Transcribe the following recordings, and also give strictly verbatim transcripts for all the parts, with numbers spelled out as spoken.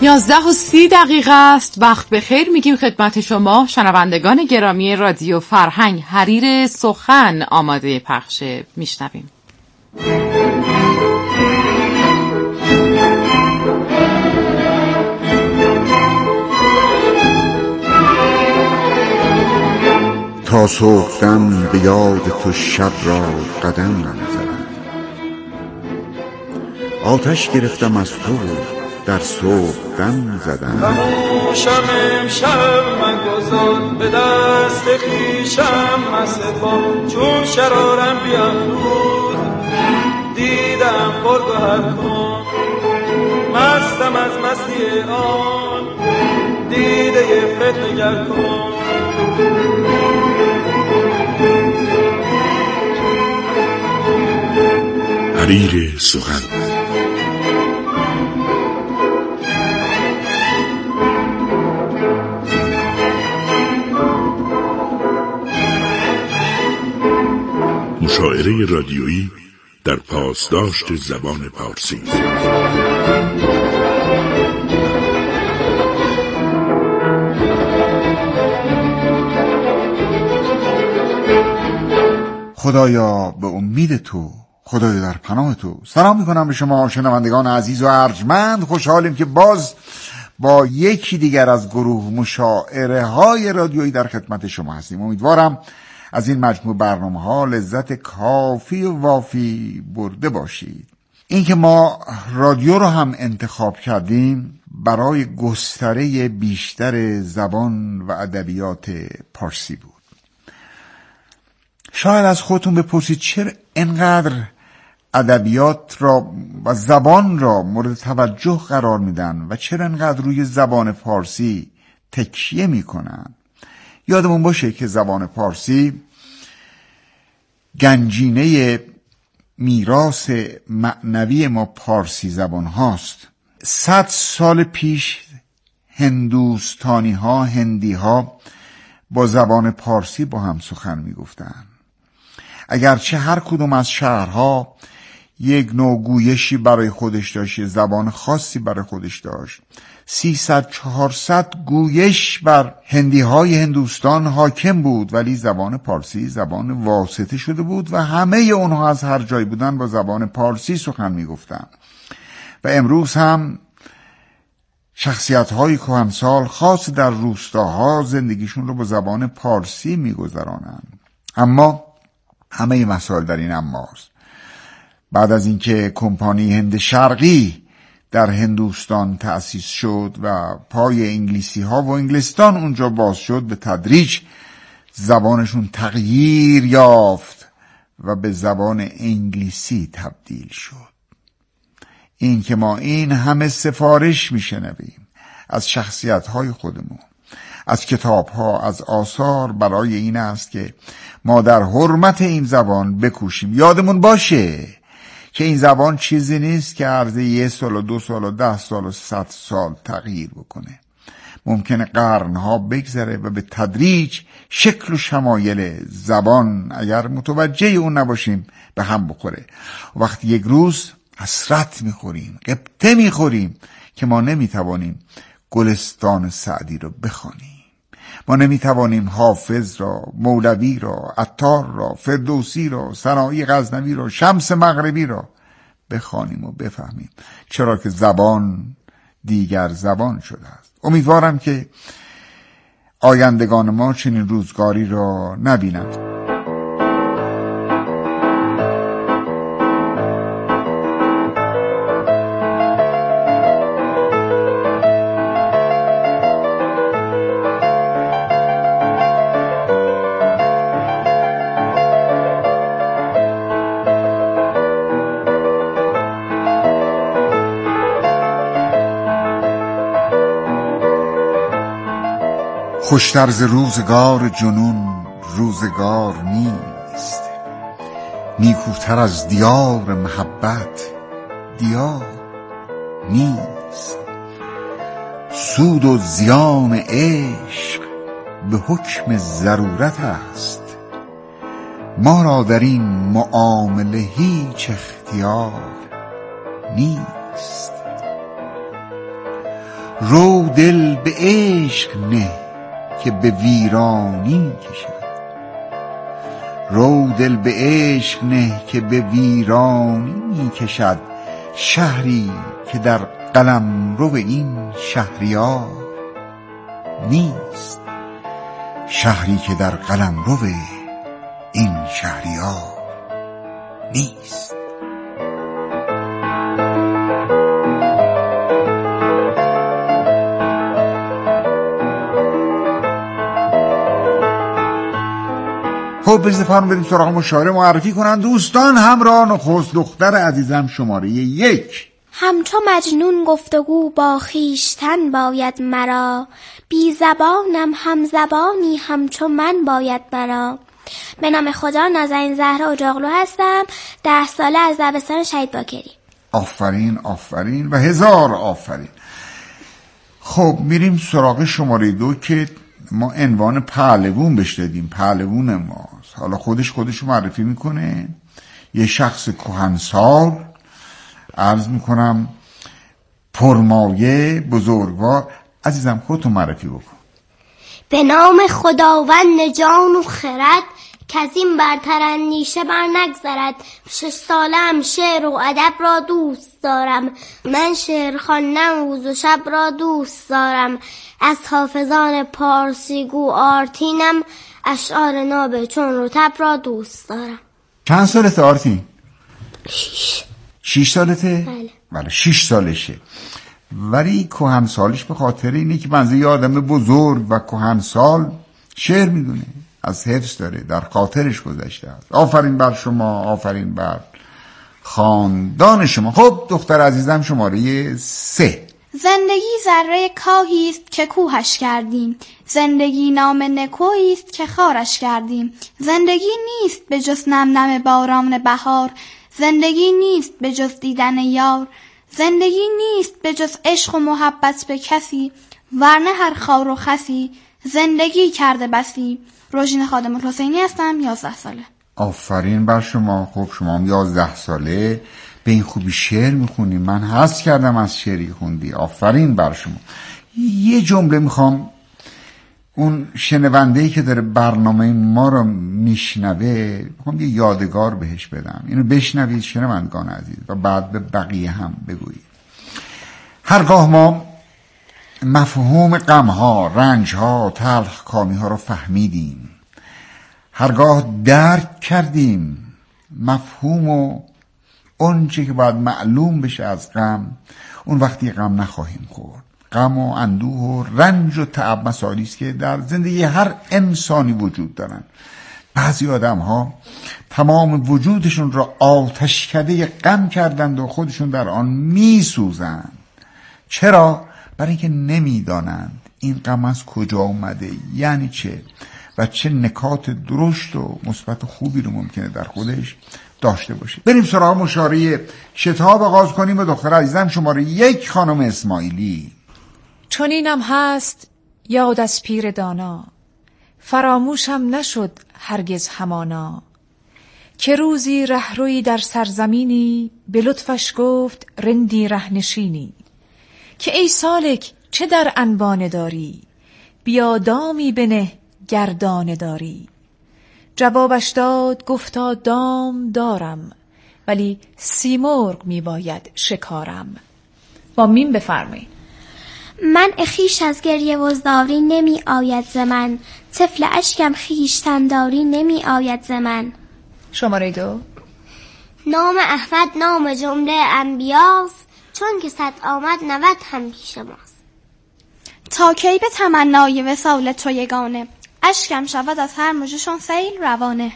یازده و سی دقیقه است. وقت بخیر میگیم خدمت شما شنوندگان گرامی رادیو فرهنگ. حریر سخن آماده پخشه. میشنویم. تا صبحدم به یاد تو شب را قدم نزدم، آتش گرفتم از تو در صبحدم زدم. خاموشم امشب من گذار به دست خویشم مصفا، چون شرارم بیافروز دیدم پرگوهر کن، مستم از مستی آن دیده فتنگر کن. حریر سخن. مشاعره رادیویی در پاسداشت زبان پارسی. خدایا به امید تو، خدایا در پناه تو. سلام میکنم به شما شنوندگان عزیز و ارجمند. خوشحالیم که باز با یکی دیگر از گروه مشاعره های رادیویی در خدمت شما هستیم. امیدوارم از این مجموع برنامه ها لذت کافی و وافی برده باشید. این که ما رادیو رو هم انتخاب کردیم برای گستره بیشتر زبان و ادبیات پارسی بود. شاید از خودتون بپرسید چرا اینقدر ادبیات را و زبان را مورد توجه قرار میدن و چرا اینقدر روی زبان پارسی تکیه میکنن. یادمون باشه که زبان پارسی گنجینه میراث معنوی ما پارسی زبان هاست. صد سال پیش هندوستانی ها، هندی ها با زبان پارسی با هم سخن می گفتن. اگرچه هر کدوم از شهرها یک نوع گویشی برای خودش داشت، زبان خاصی برای خودش داشت، سیصد چهارصد گویش بر هندی های هندوستان حاکم بود، ولی زبان پارسی زبان واسطه شده بود و همه اونها از هر جای بودن با زبان پارسی سخن می گفتن. و امروز هم شخصیت های کهنسال خاص در روستاها زندگیشون رو با زبان پارسی می گذرانن. اما همه مسائل در این اماست. بعد از اینکه کمپانی هند شرقی در هندوستان تأسیس شد و پای انگلیسی ها و انگلستان اونجا باز شد، به تدریج زبانشون تغییر یافت و به زبان انگلیسی تبدیل شد. این که ما این همه سفارش میشنویم از شخصیت های خودمون، از کتاب ها، از آثار، برای این است که ما در حرمت این زبان بکوشیم. یادمون باشه که این زبان چیزی نیست که عرض یه سال و دو سال و ده سال و صد سال تغییر بکنه. ممکنه قرنها بگذره و به تدریج شکل و شمایل زبان اگر متوجه اون نباشیم به هم بخوره. وقتی یک روز حسرت میخوریم، قبطه میخوریم که ما نمیتوانیم گلستان سعدی رو بخوانیم، ما نمیتوانیم حافظ را، مولوی را، عطار را، فردوسی را، سنایی غزنوی را، شمس مغربی را بخوانیم و بفهمیم، چرا که زبان دیگر زبان شده است. امیدوارم که آیندگان ما چنین روزگاری را نبینند. خوشتر ز روزگار جنون روزگار نیست، نیکوتر از دیار محبت دیار نیست. سود و زیان عشق به حکم ضرورت است، ما را در این معامله هیچ اختیار نیست. رو دل به عشق نه که به ویرانی کشد. رو دل به عشق نه که به ویرانی کشد. شهری که در قلمرو این شهریار نیست. شهری که در قلمرو این شهریار نیست. خب بریز فرم بریم سراغ مشاوره. معرفی کنن دوستان. همراه نخست دختر عزیزم شماره یک. همچو مجنون گفتگو با خیشتن باید مرا، بی زبانم هم زبانی همچو من باید مرا. به نام خدا، نازنین زهرا اجاقلو هستم. ده ساله از دبستان شهید باکری. آفرین آفرین و هزار آفرین. خب میریم سراغ شماره دو که ما عنوان پهلوون بهش دادیم. پهلوون ماست. حالا خودش خودش معرفی میکنه. یه شخص کهنسال، عرض میکنم پرمایه، بزرگوار. عزیزم خودتو معرفی بکن. به نام خداوند جان و خرد، که از این برتر اندیشه بر نگذرد. شش سالم شعر و ادب را دوست دارم، من شعر خواندن روز و شب را دوست دارم. از حافظان پارسی گو آرتینم، اشعار ناب چون رطب را دوست دارم. چند سالته آرتین؟ شیش. شیش سالته؟ بله. بله شیش سالشه. ولی کهنسالیش به خاطر اینه که بنزه یه آدم بزرگ و کهنسال شعر میدونه، از حفظ داره، در خاطرش گذشته است. آفرین بر شما، آفرین بر خاندان شما. خب دختر عزیزم شماره سه. زندگی ذره کاهی است که کوهش کردیم، زندگی نام نکویی است که خارش کردیم. زندگی نیست به جز نم نم باران بهار، زندگی نیست به جز دیدن یار. زندگی نیست به جز عشق و محبت به کسی، ورنه هر خار و خسی زندگی کرده بسی. روژین خادم الحسینی هستم، یازده ساله. آفرین بر شما. خب شما هم یازده ساله به این خوبی شعر میخونی. من حس کردم از شعری خوندی. آفرین بر شما. یه جمله میخوام اون شنونده‌ای که داره برنامه ما رو میشنوه، میخوام یه یادگار بهش بدم. اینو بشنوید شنوندگان عزیز و بعد به بقیه هم بگویید. هرگاه ما مفهوم غم‌ها، رنج‌ها، تلخکامی‌ها رو فهمیدیم، هرگاه درک کردیم مفهوم و اون چی که باید معلوم بشه از غم، اون وقتی غم نخواهیم خورد. غم و اندوه و رنج و تعب مسائلی است که در زندگی هر انسانی وجود دارن. بعضی آدم ها تمام وجودشون را آتشکده غم کردند و خودشون در آن میسوزند. چرا؟ برای اینکه نمیدانند این غم از کجا اومده، یعنی چه و چه نکات درشت و مثبت و خوبی رو ممکنه در خودش داشته باشه. بریم سراغ مشاره شتاب آغاز کنیم. و دختر عزیزم شماره یک خانم اسماعیلی. چون اینم هست یاد از پیر دانا، فراموشم نشد هرگز همانا. که روزی رهروی در سرزمینی، به لطفش گفت رندی رهنشینی. که ای سالک چه در انبانه داری، بیا دامی بنه گردانه داری. جوابش داد گفتا دام دارم، ولی سیمرغ می باید شکارم. با میم بفرمایید. من اخیش از گریه وزداری نمی آید ز من، طفل اشکم خیشتنداری نمی آید ز من. شماره دو. نام احمد نام جمله انبیاست، چون که صد آمد نود هم پیش ماست. تا کی به تمنای وصال تو یگانه، اشکم شود از هر مژه‌شان سیل روانه.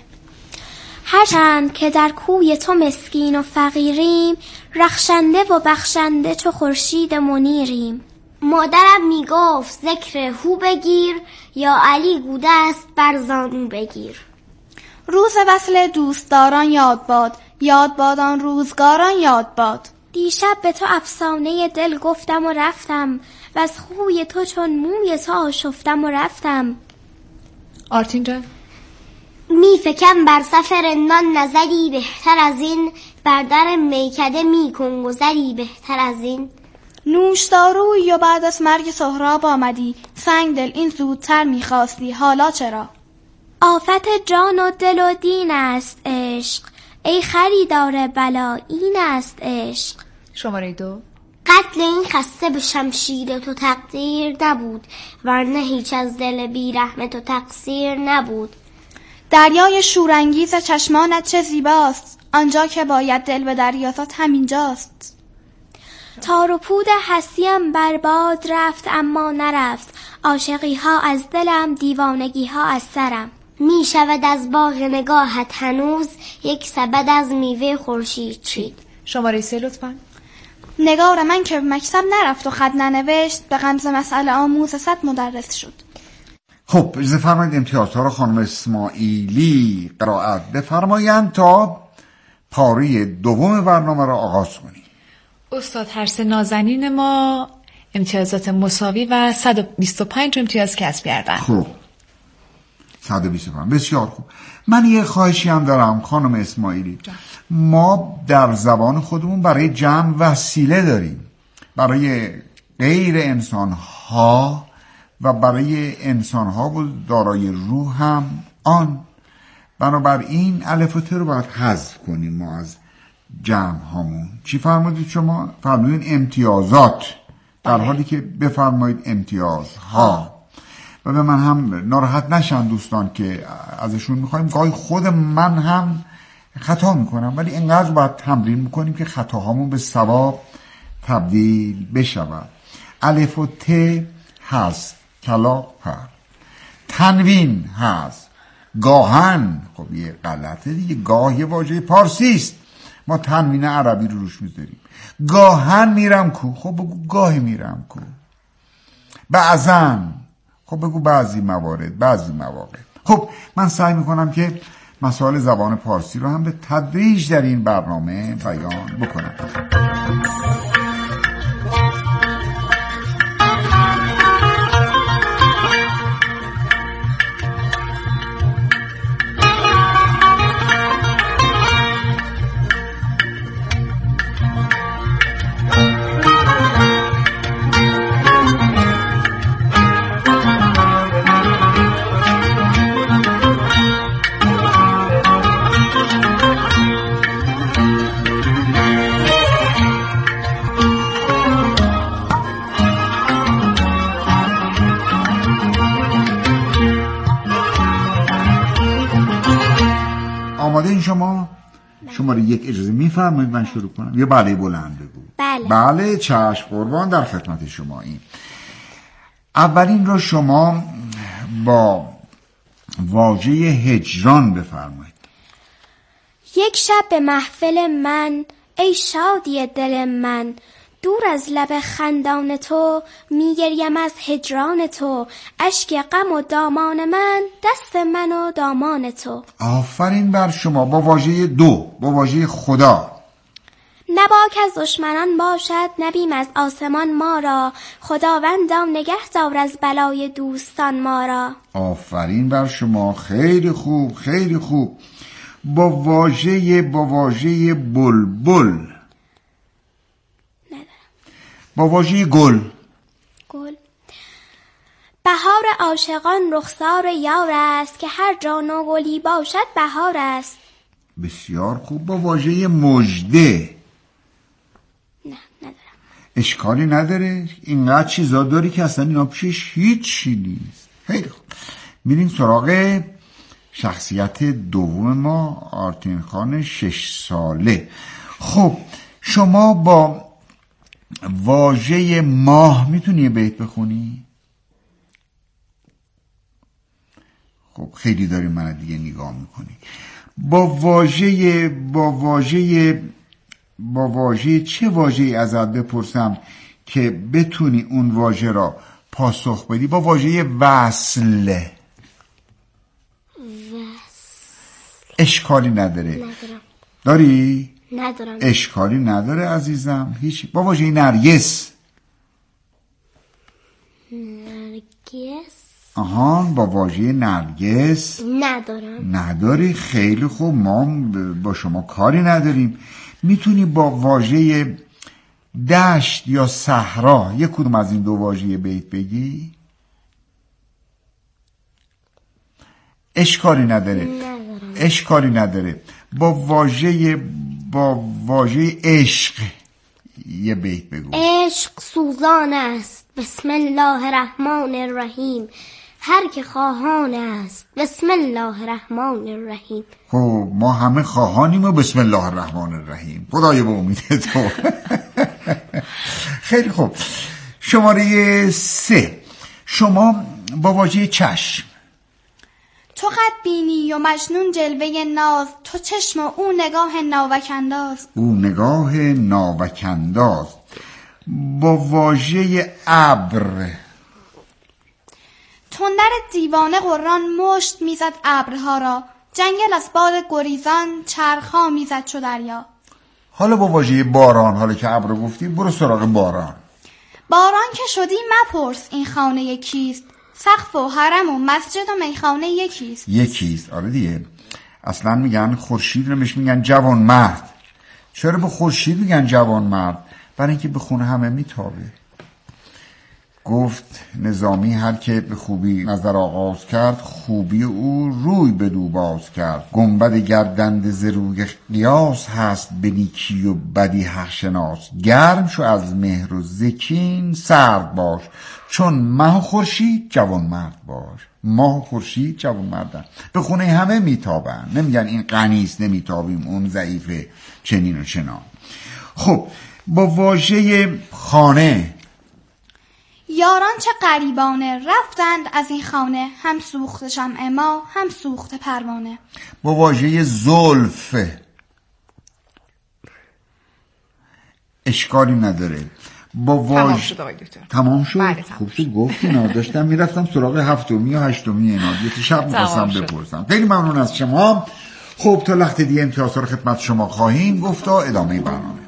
هرچند که در کوی تو مسکین و فقیریم، رخشنده و بخشنده چو خورشید منیریم. مادرم میگفت ذکر هو بگیر، یا علی گوده است بر زانو بگیر. روز وصل دوستداران یاد باد، یاد باد آن روزگاران یاد باد. دیشب به تو افسانه دل گفتم و رفتم، و از خوی تو چون موی تو آشفتم و رفتم. آرتین جان. می فکم بر سفر نان نظری بهتر از این، بر در میکده می کن گذری بهتر از این. نوشدارویی و بعد از مرگ سهراب آمدی، سنگ دل این زودتر میخواستی، حالا چرا؟ آفت جان و دل و دین است عشق، ای خریدار بلا این است عشق. شماره دو. قتل این خسته به شمشیر تو تقدیر نبود، ورنه هیچ از دل بیرحم تو تقصیر نبود. دریای شورانگیز چشمانت چه زیباست، آنجا که باید دل به دریا زد همینجاست. تار و پود هستیم برباد رفت اما نرفت، عاشقی ها از دلم دیوانگی ها از سرم. می شود از باغ نگاهت هنوز یک سبد از میوه خورشید چید. شماره سه لطفاً. نگار من که مکتب نرفت و خط ننوشت، به غمز مسئله آموز صد مدرس شد. خب اجازه فرمایید امتیازها رو خانم اسماعیلی قرائت بفرمایند تا پاره دوم برنامه را آغاز کنیم. استاد هرس نازنین ما امتیازات مساوی و صد و بیست و پنج امتیاز کسب کردن. خب صد و بیست و پنج بسیار خوب. من یه خواهشی هم دارم خانم اسماعیلی. ما در زبان خودمون برای جمع وسیله داریم، برای غیر انسان ها و برای انسان ها و دارای روح هم آن. بنابراین الف و ت رو باید حذف کنیم ما از جمع هامون. چی فرمودید شما؟ فرمودید امتیازات، در حالی که بفرمایید امتیازها. و به من هم ناراحت نشن دوستان که ازشون میخوایم، گاهی خود من هم خطا میکنم، ولی اینقدر باید تمرین میکنیم که خطاهامون به ثواب تبدیل بشود. الف و ت هست، کلاغ پر. تنوین هست، گاهن. خب یه غلطه دیگه، گاه یه واژه پارسی است، ما تنوین عربی رو روش میذاریم. گاهن میرم کو، خب بگو گاهی میرم کو. بعضن، خب بگو بعضی موارد، بعضی مواقع. خب من سعی میکنم که مسائل زبان پارسی رو هم به تدریج در این برنامه بیان بکنم. آماده این شما؟ شماره یک اجازه میفرمایید من شروع کنم؟ یه بله بلند بگو. بله. بله چشم قربان، در خدمت شما. این اولین رو شما با واژه هجران بفرمایید. یک شب به محفل من ای شادی دل من، دور از لب خندان تو میگریم از هجران تو، اشک غم و دامان من دست من و دامان تو. آفرین بر شما. با واژه دو، با واژه خدا. نباک از دشمنان باشد نبیم از آسمان ما را، خداوندم نگه دار از بلای دوستان ما را. آفرین بر شما، خیلی خوب خیلی خوب. با واژه با واژه بلبل. با واژه گل. گل. بهار عاشقان رخسار یار است، که هر جا نوگلی باشد بهار است. بسیار خوب. با واژه مژده. نه ندارم. اشکالی نداره، اینقدر چیزا داری که اصلا اینا پیشش هیچی نیست. خیلی خوب. میریم سراغ شخصیت دوم ما، آرتین خان شش ساله. خب شما با واژه ماه میتونی بیت بخونی؟ خب خیلی داری من دیگه نگاه میکنی. با واژه با واژه با واژه چه واژه‌ای ازت بپرسم که بتونی اون واژه را پاسخ بدی؟ با واژه وصل. وصل. اشکالی نداره. ندارم. داری؟ ندارم. اشکالی نداره عزیزم، هیچ. با واژه نرگس. نرگس. آها، با واژه نرگس ندارم. نداری؟ خیلی خوب، ما با شما کاری نداریم. میتونی با واژه دشت یا صحرا، یک کدوم از این دو واژه بیت بگی؟ اشکالی نداره. ندارم. اشکالی نداره. با واژه با واژه عشق یه بیت بگو. عشق سوزان است، بسم الله الرحمن الرحیم. هر که خواهان است، بسم الله الرحمن الرحیم. خب ما همه خواهانیم و بسم الله الرحمن الرحیم. خدای به امید تو. خیلی خوب. شماره سه، شما با واژه چشم. تو قد بینی و مجنون جلوه ناز، تو چشم و او نگاه ناوکنداز. او نگاه ناوکنداز. با واژه ابر. تندر دیوانه قرآن مشت میزد ابرها را، جنگل از باد گریزان چرخها میزد چو دریا. حالا با واژه باران، حالا که ابر گفتی برو سراغ باران. باران که شدی مپرس این خانه یکیست، سقف و حرم و مسجد و میخانه یکیست. یکیست، آره دیگه. اصلا میگن خورشید رو بهش میگن جوان مرد. چرا به خورشید میگن جوان مرد؟ برای اینکه به خونه همه میتابه. گفت نظامی هر که به خوبی نظر آغاز کرد، خوبی او روی بدو باز کرد. گنبد گردنده ز روی قیاس هست، به نیکی و بدی حق شناس. گرم شو از مهر و زکین سرد باش، چون ماه و خورشید جوان مرد باش. ماه و خورشید جوان مردن، به خونه همه میتابن. نمیگن این غنیست نمیتابیم، اون ضعیفه، چنین و چنان. خب با واژه خانه. یاران چه غریبانه رفتند از این خانه، هم سوخت شمع ما هم سوخت پروانه. با واژه زلف. اشکالی نداره. با واژه تمام شد آقای دکتر. تمام شد. بله تمام خوب شد گفتی. نه داشتم میرفتم سراغ هفتمی و هشتمی اینا، یه شب می‌خواستم بپرسم. خیلی ممنون از شما. خب تا وقت دیگه امتیازها رو خدمت شما خواهیم گفت تا ادامه برنامه.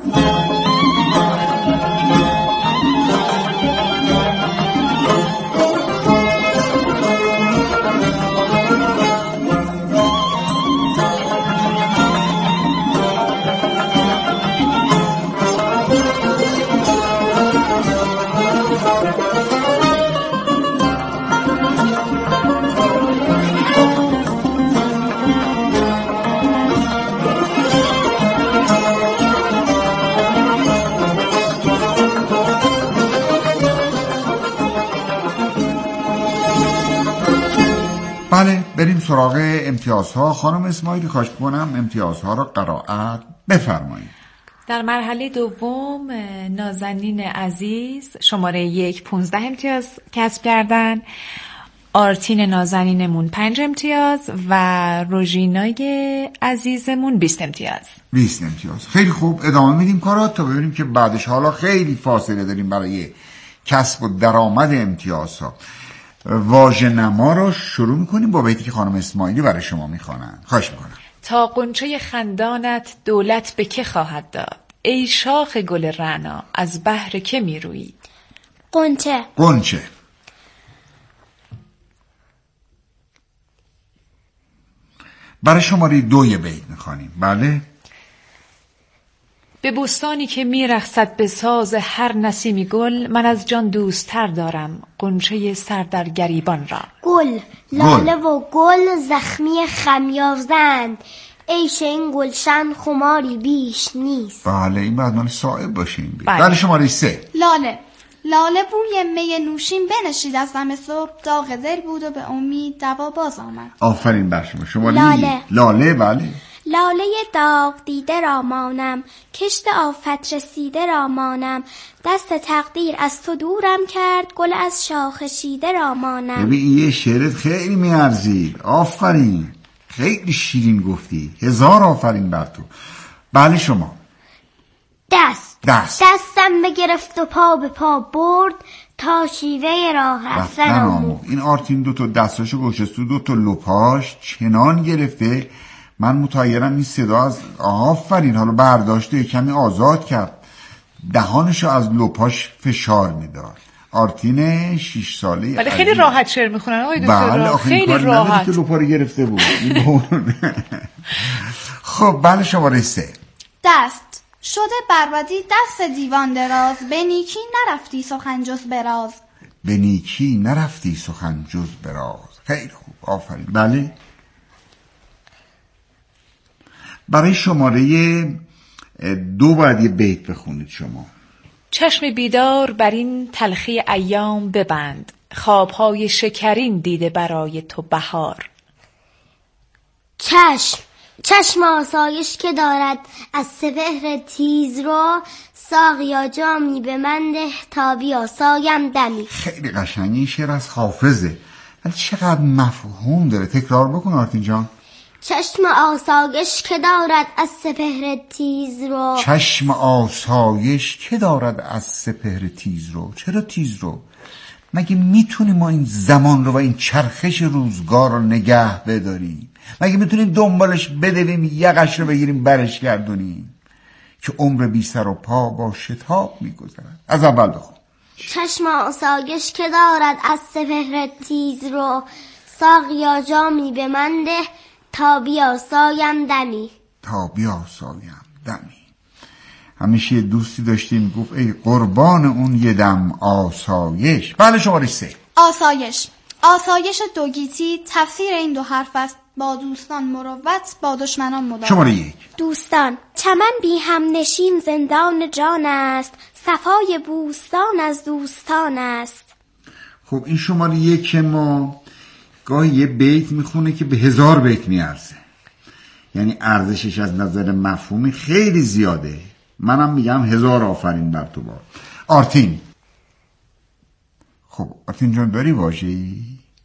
بله بریم سراغ امتیازها. خانم اسماعیلی خواهش کنم امتیازها را قرائت بفرمایید. در مرحله دوم نازنین عزیز شماره یک پونزده امتیاز کسب کردن، آرتین نازنینمون پنج امتیاز و روژینای عزیزمون بیست امتیاز. بیست امتیاز. خیلی خوب ادامه میدیم کارات تا ببینیم که بعدش حالا خیلی فاصله داریم برای کسب و درآمد امتیازها. واژه نما رو شروع میکنیم با بیتی که خانم اسماعیلی برای شما میخوانن. خواهش میکنم. تا غنچه خندانت دولت به که خواهد داد، ای شاخ گل رعنا از بهر که میرویی. غنچه. غنچه. برای شماره دوی بیت میخوانیم. بله. به بستانی که میرقصد به ساز هر نسیمی گل، من از جان دوست‌تر دارم غنچه سر در گریبان را. گل لاله و گل زخمی خمیازند، عیش این گلشن خماری بیش نیست. بله این بعد مال صاحب باشیم. بله. برای شماره سه. لاله لاله بوی می نوشین بنشید از دم صبح، داغ دل بود و به امید دوا باز آمد. آفرین بر شما. شما لاله. لاله بله. لاله داغ دیده را مانم، کشت آفت رسیده را مانم، دست تقدیر از تو دورم کرد، گل از شاخ شیده را مانم. ببین یه شعرت خیلی میارزید. آفرین خیلی شیرین گفتی. هزار آفرین بر تو. بله شما. دست دست دستم بگرفت و پا به پا برد، تا شیوه راه رفتن آموخت. این آرتین دو تا دستاشو گوشست تو دو تا لپاش چنان گرفته، من متحیرم این صدا از آفرین حالا برداشته کمی آزاد کرد، دهانشو از لپاش فشار میداد. آرتین شش ساله. ولی خیلی راحت شعر میخونن آقای دکتر. بله خیلی راحت. که لپا رو گرفته بود. خب بله شماره سه. دست شده بربادی دست دیوان دراز، به نیکی نرفتی سخن جز براز. به نیکی نرفتی سخن جز براز. خیلی خوب، آفرین. بله، برای شماره دو باید یه بیت بخونید شما. چشم بیدار بر این تلخی ایام ببند، خوابهای شکرین دیده برای تو بهار. چشم چشم آسایش که دارد از سپهر تیز رو، ساقیا جامی به من ده تا بیاسایم دمی. خیلی قشنگی، شعر از حافظه، ولی چقدر مفهوم داره. تکرار بکن آرتین جان. چشم آسایش که دارد از سپهر تیز رو. چشم آسایش که دارد از سپهر تیز رو. چرا تیز رو؟ مگه میتونیم ما این زمان رو و این چرخش روزگار رو نگه بداریم؟ مگه میتونیم دنبالش بدویم یقش رو بگیریم برش گردونیم که عمر بی سر و پا با شتاب میگذرد؟ از اول بخون. چشم آسایش که دارد از سپهر تیز رو، ساقیا جامی به من ده تا بیاسایم دمی. تا بیاسایم دمی. همیشه یه دوستی داشتیم گفت ای قربان اون یه دم آسایش. بله، شماره سه. آسایش. آسایش دوگیتی تفسیر این دو حرف است: با دوستان مروت، با دشمنان مدارا. شماره یک. دوستان. چمن بی هم نشین زندان جان است، صفای بوستان از دوستان است. خب این شماره یک ما گاهی یه بیت میخونه که به هزار بیت میارزه، یعنی ارزشش از نظر مفهومی خیلی زیاده. منم میگم هزار آفرین بر تو باد. آرتین. خب آرتین جان داری واژه‌ای؟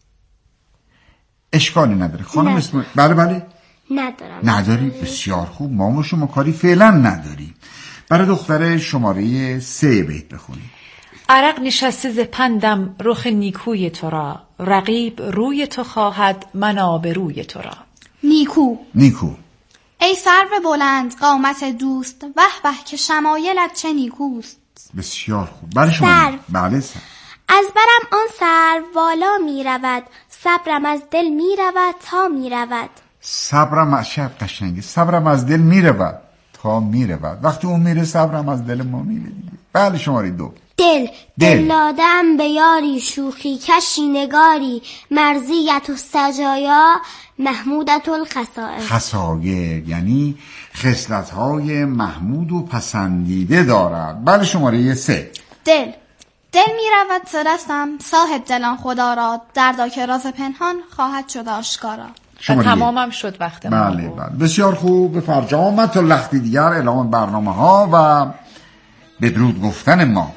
اشکالی نداره خانم اسم. بله بله ندارم. نداری؟ بسیار خوب، ما و شما کاری فعلا نداری. برای دختر شماره سه بیت بخونی. عرق نشسته ز پندم رخ نیکوی تو را، رقیب روی تو خواهد من آبروی تو را. نیکو. نیکو. ای سرو بلند قامت دوست، وه وه که شمایلت چه نیکوست. بسیار خوب. بله شما. سرو. بله سرو. از برم آن سرو والا می رود، صبرم از دل می رود تا می رود. صبرم از شب قشنگه. صبرم از دل می رود تا می رود. وقتی اون میره صبرم از دل ما میره دیگه. بله شماره دو. دل. دل. دل دادم به یاری، شوخی کشی نگاری، مرضیت و سجایا محمودت الخصائر. خصایر یعنی خصلت‌های محمود و پسندیده دارد. بله شماره سه. دل. دل می رود ز دستم صاحب دلان خدا را، دردا که راز پنهان خواهد شد آشکارا. و تمامم شد وقت ما. بله بله بسیار خوب. به فرجام تا لختی دیگر اعلام برنامه ها و بدرود گفتن ما.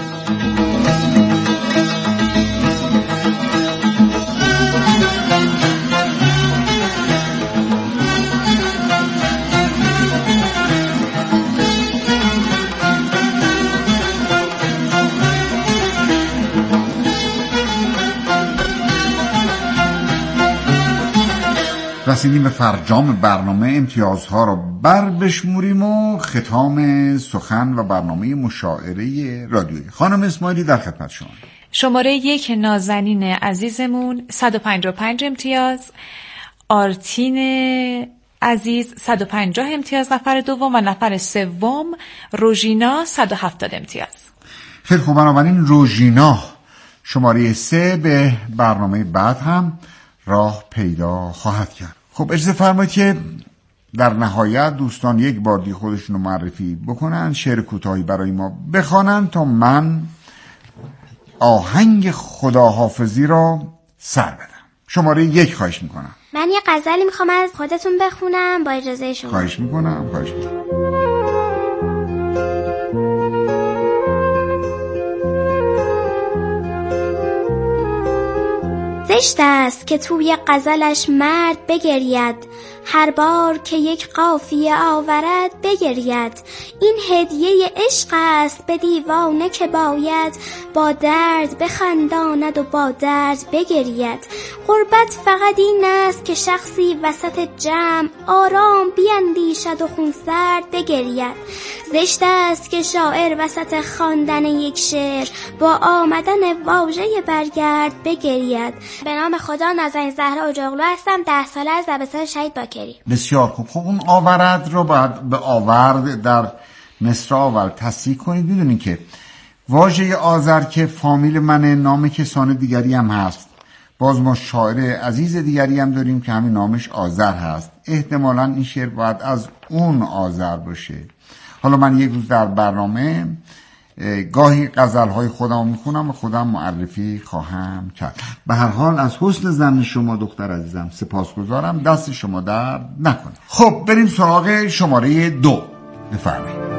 رسیدیم به فرجام برنامه. امتیازها رو بر بشموریم و ختام سخن و برنامه مشاعره رادیویی. خانم اسماعیلی در خدمت شما. شماره یک نازنین عزیزمون صد و پنجاه و پنج امتیاز، آرتین عزیز صد و پنجاه امتیاز نفر دوم، و نفر سوم روژینا صد و هفتاد امتیاز. خیلی خوب. بنابراین روژینا شماره سه به برنامه بعد هم راه پیدا خواهد کرد. خب اجازه فرمایید که در نهایت دوستان یک بار دیگه خودشون رو معرفی بکنن، شعر کوتاهی برای ما بخوانن تا من آهنگ خداحافظی را سر بدم. شماره یک خواهش میکنم. من یه غزلی میخوام از خودتون بخونم با اجازه شما. خواهش میکنم. خواهش میکنم. زشت است که توی غزلش مرد بگرید، هر بار که یک قافیه آورد بگرید. این هدیه عشق است به دیوانه که باید با درد بخنداند و با درد بگرید. غربت فقط این است که شخصی وسط جمع آرام بیندیشد و خونسرد بگرید. زشت است که شاعر وسط خواندن یک شعر با آمدن واژه برگرد بگرید. به نام خدا، نازنین زهرا اجاقلو هستم، ده ساله از دبستان شهید باکری. بسیار خوب. خب اون آورد رو باید به آورد در مصرع اول تصحیح کنید. میدونین که واژه آذر که فامیل منه، نام کسان دیگری هم هست. باز ما شاعر عزیز دیگری هم داریم که همین نامش آذر هست. احتمالاً این شعر باید از اون آذر باشه. حالا من یک روز در برنامه گاهی غزل‌های خودم میخونم و خودم معرفی خواهم کرد. به هر حال از حسن ظن شما دختر عزیزم سپاسگزارم، دست شما درد نکنه. خب بریم سراغ شماره دو. بفرمایید.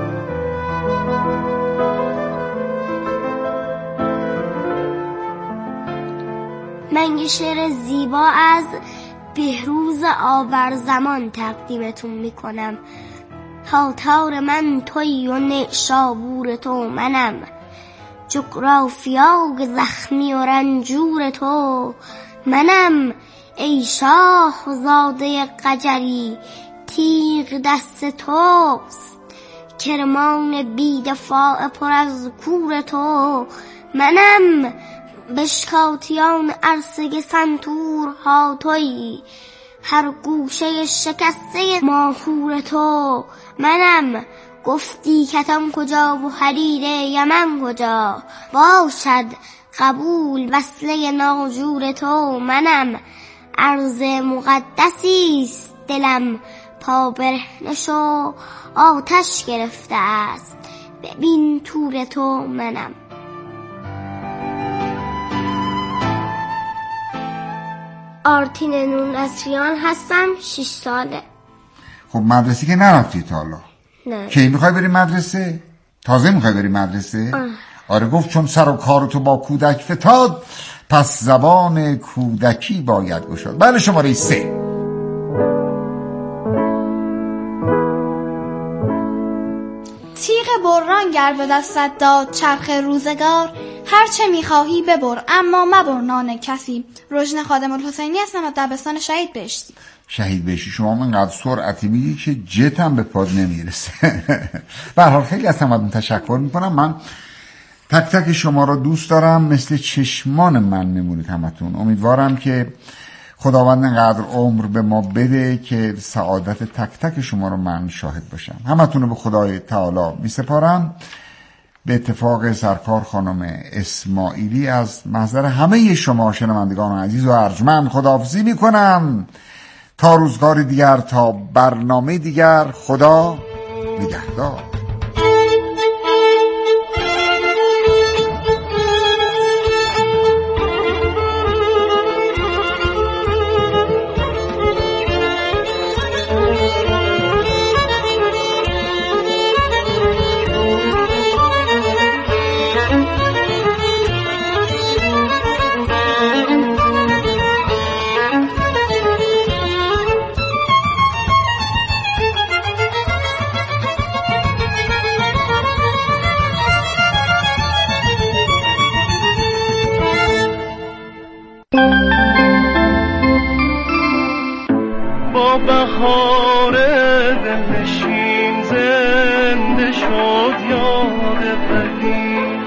من یه شعر زیبا از بهروز آورزمان تقدیمتون میکنم. تاتار من تویی و نشابور تو منم، جغرافیا زخمی و رنجور تو منم. ای شاه زاده قجری تیغ دست توست، کرمان بیدفاع پر از کور تو منم. بشکاتیان عرصه سنتورها تویی، هر گوشه شکسته ماهور تو منم. گفتی کتم کجا و حریر یمن کجا، باشد قبول وصله ناجور تو منم. عرض مقدسیست دلم پا برهنه شو، آتش گرفته است ببین تور تو منم. آرتین نون نصریان هستم، شش ساله. خب مدرسه که نرفتی تا حالا؟ نه. کی میخوای بری مدرسه؟ تازه میخوای بری مدرسه؟ آه. آره گفت چون سر و کار تو با کودک فتاد، پس زبان کودکی باید گشاد. بله شماره سه. تیغ بران گر به دستت داد چرخ روزگار، هرچه میخواهی ببر اما مبر نان کسی. روژن خادم الحسینی هستم از دبستان شهید بهشتی. شهید بهشتی شما من قدر سرعتی میگی که جتم به پاد نمیرسه. به هر حال خیلی از همتون تشکر میکنم. من تک تک شما را دوست دارم، مثل چشمان من میمونید همتون. امیدوارم که خداوند انقدر عمر به ما بده که سعادت تک تک شما رو من شاهد باشم. همتون رو به خدای تعالی می سپارم. به اتفاق سرکار خانم اسماعیلی از محضر همه شما شنوندگان عزیز و ارجمند خداحافظی می کنم تا روزگار دیگر، تا برنامه دیگر. خدا نگهدار. با بهار دلنشین زنده شد یاد قدیم،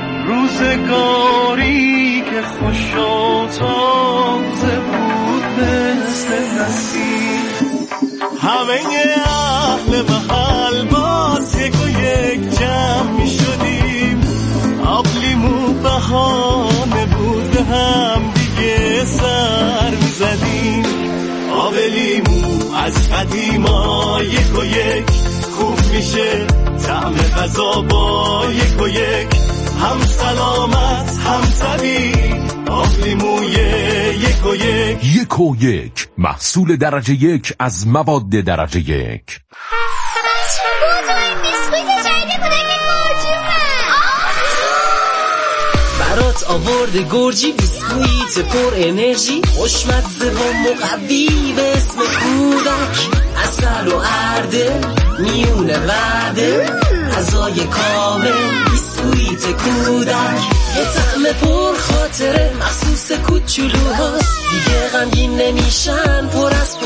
روزگاری که خوش و تازه بود مثل نسیم. همه اهل محل باز یک و یک جمع می شدیم، آب لیمو بهانه بود به هم دیگه سر می زدیم. آب لیمو از قدیما یک و یک خوب میشه، طعم غذا با یک و یک هم سلامت هم طبیعی. آب لیموی یک و یک یک و یک محصول درجه یک از مواد درجه یک. برات آورده گرجی بیسکویت پر انرژی، خوشمزه و مقوی به اسم کودک. عسل و ارده میونه وعده، غذای کامل بیسکویت کودک. یه طعم پر خاطره مخصوص کوچولوهاست، دیگه غمگین نمیشن، پر از